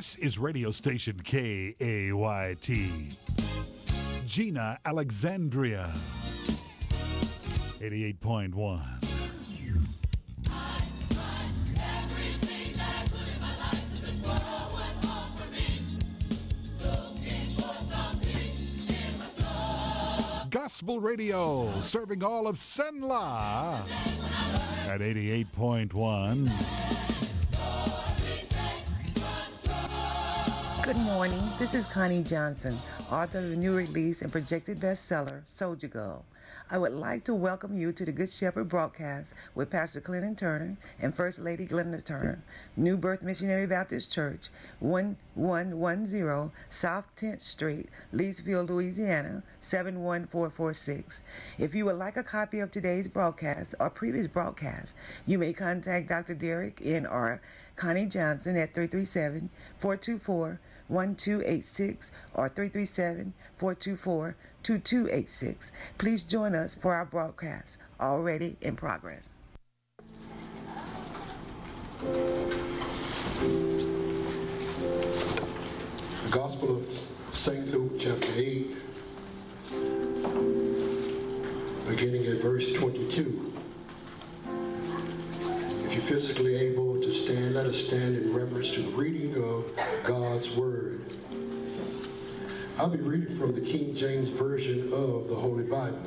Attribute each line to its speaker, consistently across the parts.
Speaker 1: This is radio station KAYT. Gina Alexandria, 88.1. Gospel Radio, serving all of Senla at 88.1.
Speaker 2: Good morning. This is Connie Johnson, author of the new release and projected bestseller, Soldier Girl. I would like to welcome you to the Good Shepherd broadcast with Pastor Clinton Turner and First Lady Glenda Turner, New Birth Missionary Baptist Church, 1110 South 10th Street, Leesville, Louisiana, 71446. If you would like a copy of today's broadcast or previous broadcast, you may contact Dr. Derek N.R. Connie Johnson at 337-424-1286 or 337-424-2286. Please join us for our broadcast, already in progress.
Speaker 3: The Gospel of St. Luke, chapter 8, beginning at verse 22. If you're physically able to stand, let us stand in reverence to the reading of God's Word. I'll be reading from the King James Version of the Holy Bible.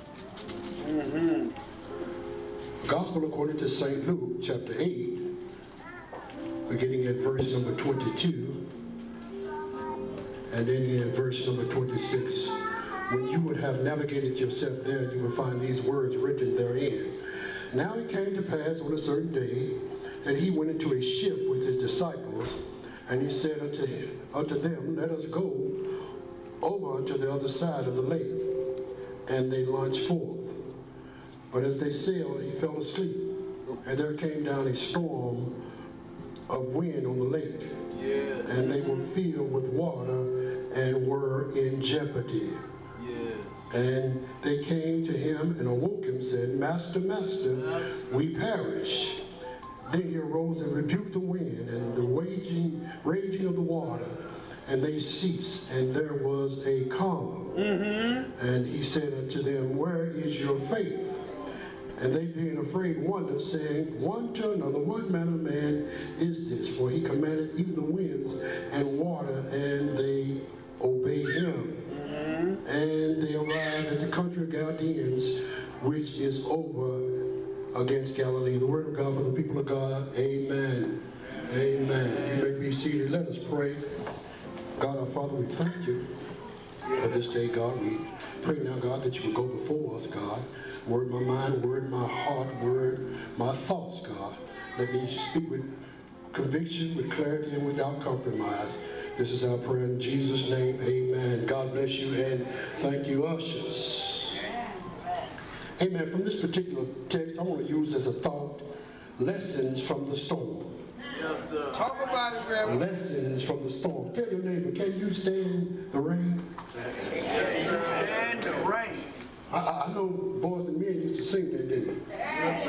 Speaker 3: Gospel according to St. Luke, chapter 8, beginning at verse number 22, and then in verse number 26. When you would have navigated yourself there, you will find these words written therein. Now it came to pass on a certain day that he went into a ship with his disciples, and he said unto them, let us go over unto the other side of the lake. And they launched forth. But as they sailed, he fell asleep, and there came down a storm of wind on the lake, and they were filled with water and were in jeopardy. And they came to him and awoke him, said, Master, Master, we perish. Then he arose and rebuked the wind and the raging of the water, and they ceased, and there was a calm. And he said unto them, where is your faith? And they being afraid wondered, saying one to another, what manner of man is this? For he commanded even the winds and water, and they obeyed him. And they arrived at the country of Galileans, which is over against Galilee. The word of God for the people of God. Amen. Amen. You may be seated. Let us pray. God our Father, we thank you for this day, God. We pray now, God, that you will go before us, God. Word my mind, word my heart, word my thoughts, God. Let me speak with conviction, with clarity, and without compromise. This is our prayer in Jesus' name. Amen. God bless you, and thank you, ushers. Amen. From this particular text, I want to use as a thought, lessons from the storm.
Speaker 4: Yes, sir. Talk about it, Grandma.
Speaker 3: Lessons from the storm. Tell your neighbor, can you stand the rain?
Speaker 4: Stand the rain.
Speaker 3: I know boys and men used to sing that, didn't they?
Speaker 4: Yes,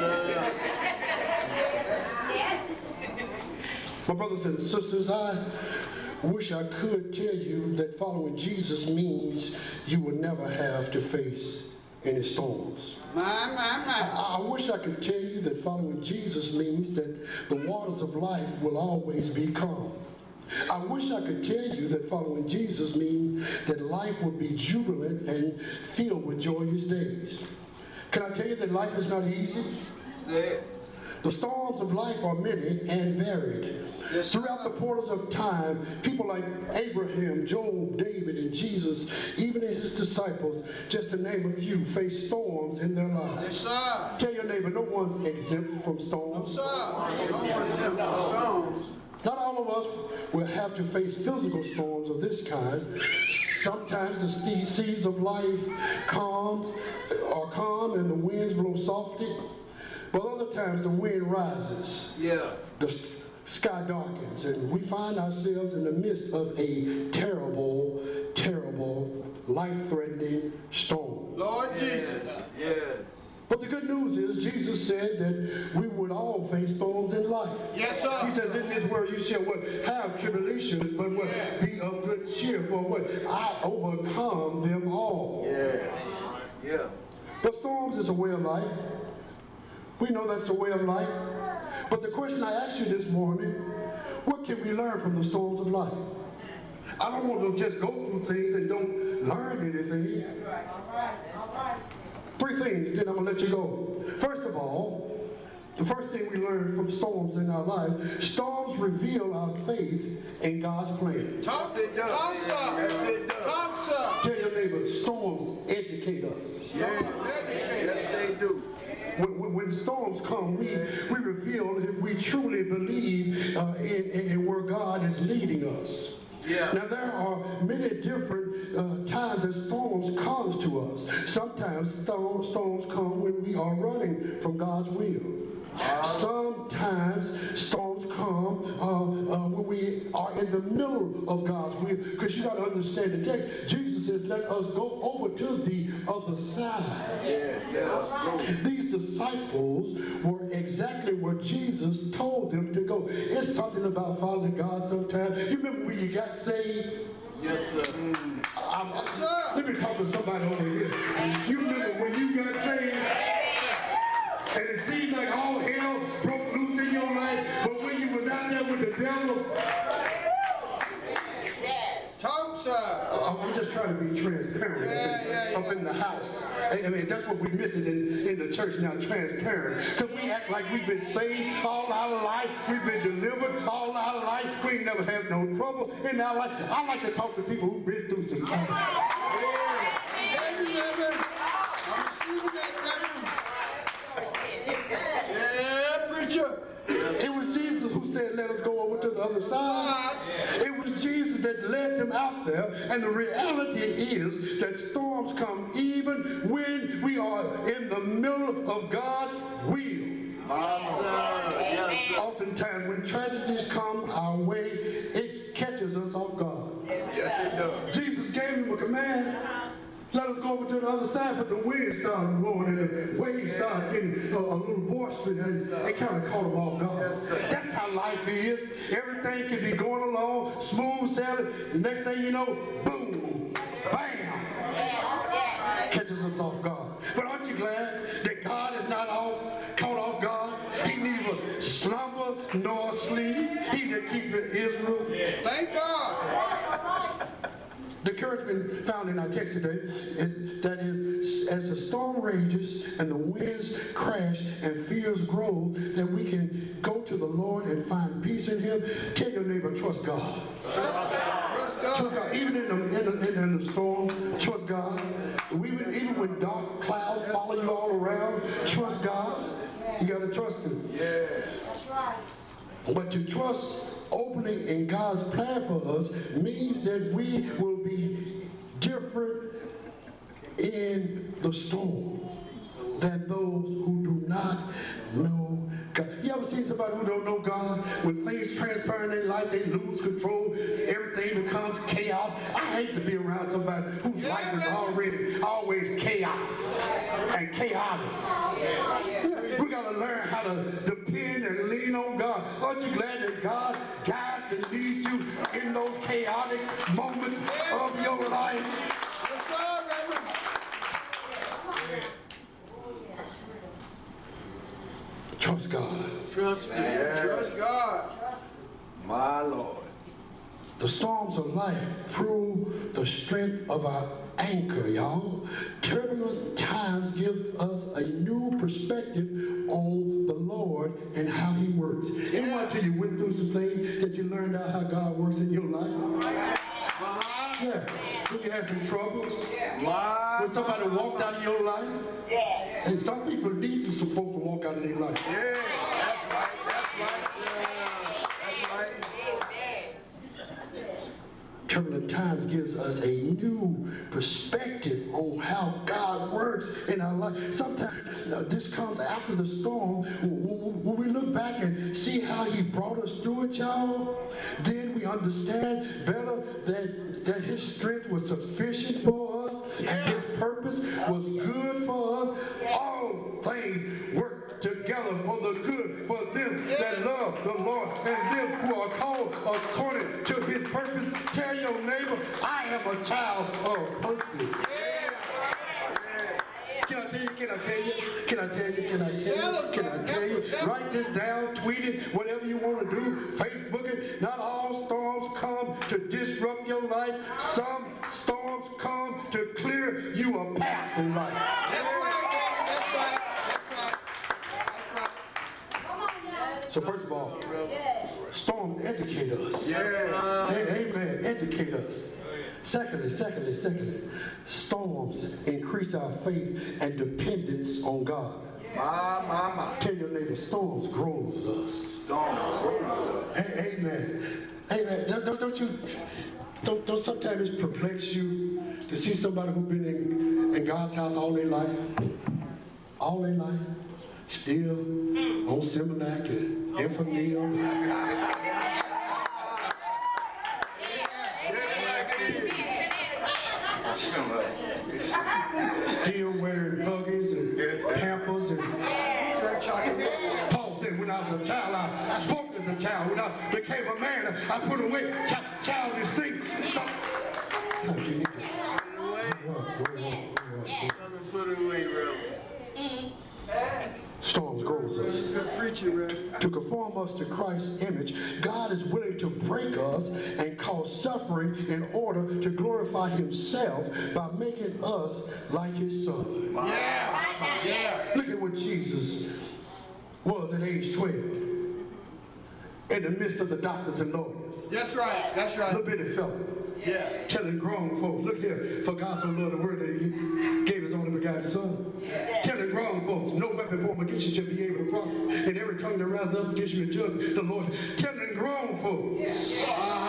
Speaker 4: sir.
Speaker 3: My brothers and sisters, I wish I could tell you that following Jesus means you will never have to face any storms. I wish I could tell you that following Jesus means that the waters of life will always be calm. I wish I could tell you that following Jesus means that life will be jubilant and filled with joyous days. Can I tell you that life is not easy?
Speaker 4: Say it.
Speaker 3: The storms of life are many and varied. Yes, throughout the portals of time, people like Abraham, Job, David, and Jesus, even his disciples, just to name a few, faced storms in their lives.
Speaker 4: Yes, sir.
Speaker 3: Tell your neighbor, no one's exempt from storms.
Speaker 4: No, sir. No one's exempt from storms.
Speaker 3: Not all of us will have to face physical storms of this kind. Sometimes the seas of life are calm and the winds blow softly. But other times the wind rises.
Speaker 4: Yeah.
Speaker 3: The sky darkens, and we find ourselves in the midst of a terrible, terrible, life-threatening storm.
Speaker 4: Lord Jesus. Yes.
Speaker 3: But the good news is Jesus said that we would all face storms in life.
Speaker 4: Yes, sir.
Speaker 3: He says, in this world you shall what? Have tribulations, but what? Be of good cheer, for what? I overcome them all.
Speaker 4: Yes. Yeah.
Speaker 3: But storms is a way of life. We know that's a way of life. But the question I asked you this morning, what can we learn from the storms of life? I don't want to just go through things and don't learn anything. Three things, then I'm going to let you go. First of all, the first thing we learn from storms in our life, storms reveal our faith in God's plan.
Speaker 4: Talk, it does. Talk, sir. Talk, sir.
Speaker 3: Tell your neighbor, storms educate us.
Speaker 4: Yeah. Yes, they do.
Speaker 3: When storms come, we reveal if we truly believe in where God is leading us.
Speaker 4: Yeah.
Speaker 3: Now there are many different times that storms comes to us. Sometimes storms come when we are running from God's will. Sometimes storms come when we are in the middle of God's will. Because you got to understand the text. Jesus says, let us go over to the other side.
Speaker 4: Yeah, let's go.
Speaker 3: These disciples were exactly where Jesus told them to go. It's something about following God sometimes. You remember when you got saved?
Speaker 4: Yes, sir.
Speaker 3: Let me talk to somebody over here. You remember when you got saved? And it seemed like all hell broke loose in your life, but when you was out there with the devil,
Speaker 4: Talk, sir.
Speaker 3: I'm just trying to be transparent up in the house. I mean, that's what we're missing in the church now, transparent. Because we act like we've been saved all our life, we've been delivered all our life, we ain't never had no trouble in our life. I like to talk to people who've been through some things.
Speaker 4: Yeah, preacher.
Speaker 3: It was Jesus who said, let us go over to the other side. It was Jesus that led them out there. And the reality is that storms come even when we are in the middle of God's will.
Speaker 4: Yes, sir.
Speaker 3: Oftentimes when tragedies come our way, it catches us off guard.
Speaker 4: Yes, it does.
Speaker 3: Jesus gave them a command. Let us go over to the other side, but the wind started blowing and the waves started getting a little boisterous, and it kind of caught them off guard. That's how life is. Everything can be going along, smooth sailing. The next thing you know, boom, bam, catches us off guard. But aren't you glad that God is not caught off guard? He neither slumber nor sleep. He that keepeth Israel.
Speaker 4: Thank God.
Speaker 3: The encouragement found in our text today is that is, as the storm rages and the winds crash and fears grow, that we can go to the Lord and find peace in Him. Tell your neighbor, trust God. Trust God. Even in the storm, trust God. Even when dark clouds follow you all around, trust God. You got to trust Him.
Speaker 4: Yeah.
Speaker 3: But to trust openly in God's plan for us means that we will be different in the storm than those who do not know God. You ever seen somebody who don't know God? When things transpire in their life, they lose control, everything becomes chaos. I hate to be around somebody whose life is already always chaos and chaotic. We got to learn how to depend and lean on God. Aren't you glad that God guides and leads you in those chaotic moments of your life?
Speaker 4: Yes, sir, Reverend.
Speaker 3: Trust God.
Speaker 4: Trust Him. Yes. Trust God. My Lord.
Speaker 3: The storms of life prove the strength of our anchor, y'all. Turbulent times give us a new perspective on the Lord and how He works. Anyone until you went through some things that you learned out how God works in your life? Yeah. When you had some troubles? When somebody walked out of your life?
Speaker 5: Yes.
Speaker 3: And some people need some folks to walk out of their life.
Speaker 4: Yeah, that's right. That's right. That's right.
Speaker 3: Turbulent times gives us a new perspective on how God works in our life. Sometimes this comes after the storm. When we look back and see how He brought us through it, y'all, then we understand better that His strength was sufficient for us. and his purpose was good for us. All things work together for the good for them that love the Lord and them who are called according to his purpose. Tell your neighbor, I am a child of purpose. Can I tell you? Can I tell you? Can I tell you? Can I tell you? Can I tell you? Write this down, tweet it, whatever you want to do, Facebook it. Not all storms come to disrupt your life. Some storms come to clear you a path in life.
Speaker 4: That's right. That's right. That's right.
Speaker 3: So first of all, storms educate us.
Speaker 4: Yes.
Speaker 3: Amen. Educate us. Secondly, storms increase our faith and dependence on God.
Speaker 4: My.
Speaker 3: Tell your neighbor, storms grows us.
Speaker 4: Storms grows us.
Speaker 3: Amen. Amen. Don't sometimes it perplex you to see somebody who's been in God's house all their life, still on Similac and Enfamil. Still wearing Huggies and Pampers and Paul said, when I was a child, I spoke as a child. When I became a man, I put away childish things.
Speaker 4: Put it away, Reverend.
Speaker 3: Storms grows us. To conform us to Christ's image, God is willing to break us and cause suffering in order to glorify himself by making us like his son.
Speaker 4: Yeah.
Speaker 3: Look at what Jesus was at age 12 in the midst of the doctors and lawyers.
Speaker 4: That's right. That's right.
Speaker 3: Little bitty fella.
Speaker 4: Yeah.
Speaker 3: Telling grown folks, look here, for God so loved the world that he gave his only begotten son. Telling grown folks, no weapon formed against you shall be able to prosper. And every tongue that rises up against you in judgment, the Lord. Telling grown folks.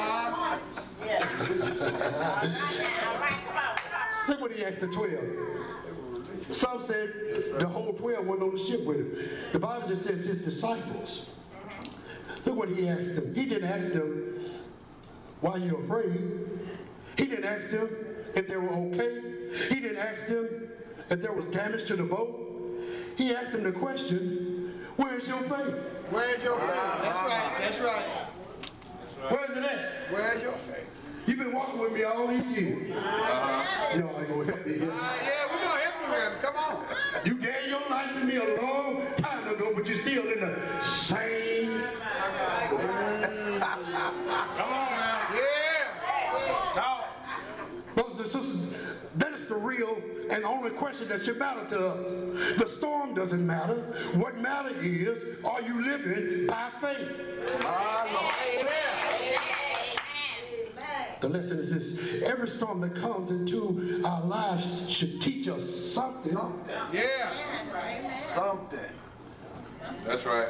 Speaker 3: Look what he asked the 12. Some said the whole 12 went on the ship with him. The Bible just says his disciples. Look what he asked them. He didn't ask them, why are you afraid? He didn't ask them if they were okay. He didn't ask them if there was damage to the boat. He asked them the question, where's your faith?
Speaker 4: Where's your faith? That's right. That's right.
Speaker 3: Where's it at?
Speaker 4: Where's your faith?
Speaker 3: You've been walking with me all these years. Y'all ain't gonna help me here.
Speaker 4: Yeah, we're gonna help you, Reverend. Come on.
Speaker 3: You gave your life to me a long time ago, but you're still in the same.
Speaker 4: Come on now. Yeah. Talk.
Speaker 3: Brothers and sisters, that is the real and only question that should matter to us. The storm doesn't matter. What matters is, are you living by faith? The lesson is this: every storm that comes into our lives should teach us something.
Speaker 4: Yeah. Something. That's right.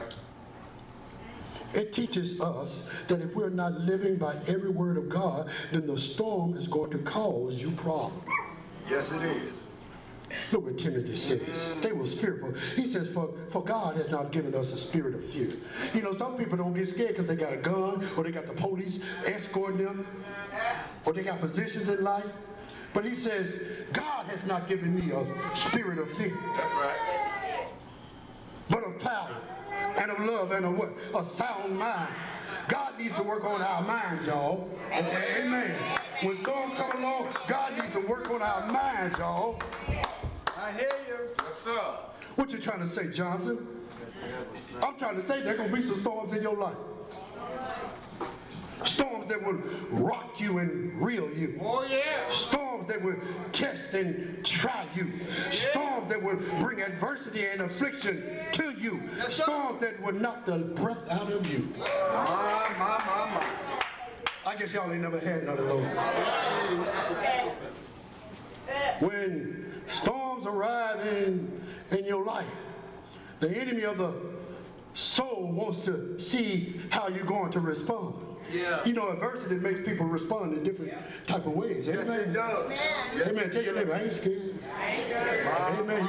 Speaker 3: It teaches us that if we're not living by every word of God, then the storm is going to cause you problems.
Speaker 4: Yes, it is.
Speaker 3: Look what Timothy says. They was fearful. He says, for God has not given us a spirit of fear. You know, some people don't get scared because they got a gun, or they got the police escorting them, or they got positions in life. But he says, God has not given me a spirit of fear.
Speaker 4: That's right.
Speaker 3: But of power, and of love, and of what? A sound mind. God needs to work on our minds, y'all. Amen. When storms come along, God needs to work on our minds, y'all.
Speaker 4: I hear you. Yes, sir.
Speaker 3: What you trying to say, Johnson? I'm trying to say there going to be some storms in your life. Storms that will rock you and reel you.
Speaker 4: Oh, yeah.
Speaker 3: Storms that will test and try you. Storms that will bring adversity and affliction to you.
Speaker 4: Yes, sir.
Speaker 3: Storms that will knock the breath out of you.
Speaker 4: My.
Speaker 3: I guess y'all ain't never had none of those. When storms arrive in your life, the enemy of the soul wants to see how you're going to respond.
Speaker 4: Yeah.
Speaker 3: You know, adversity makes people respond in different type of ways.
Speaker 4: Yes,
Speaker 3: Amen.
Speaker 4: it does.
Speaker 3: Amen. Tell your neighbor, I ain't scared. Amen.